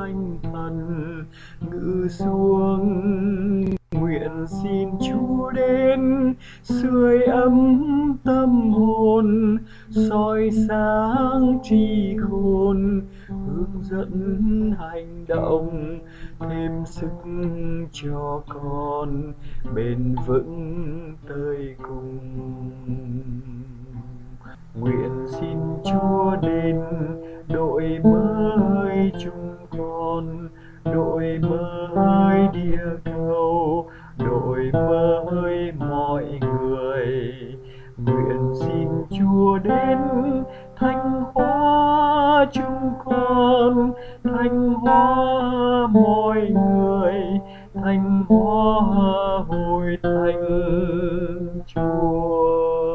thánh thần ngự xuống. Nguyện xin Chúa đến sưởi ấm tâm hồn, soi sáng trí khôn, hướng dẫn hành động, thêm sức cho con bền vững tới cùng. Nguyện xin Chúa đến đổi mới chúng con, đổi mới địa cầu, đổi mới mọi người. Nguyện xin Chúa đến thanh hóa chúng con, thanh hóa mọi người, thanh hóa hội thánh Chúa.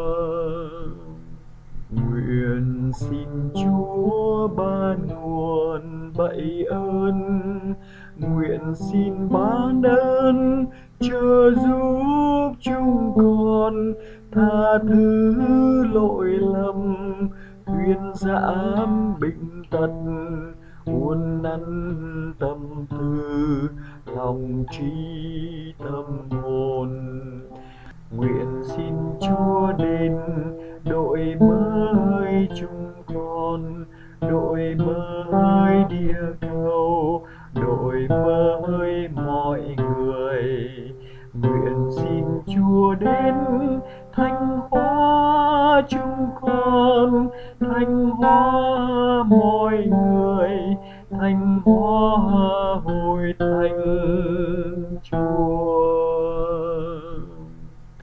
Nguyện xin Chúa ban nguồn bậy ơn, nguyện xin ban ơn trợ giúp chúng con, tha thứ lỗi lầm, thuyên giảm bệnh tật, uốn nắn tâm tư, lòng trí tâm hồn. Nguyện xin Chúa đến đổi mới chúng con, đổi mới địa cầu, đổi mới mọi người. Nguyện xin Chúa đến thanh hóa chúng con, thanh hóa mọi người, thanh hóa hội thánh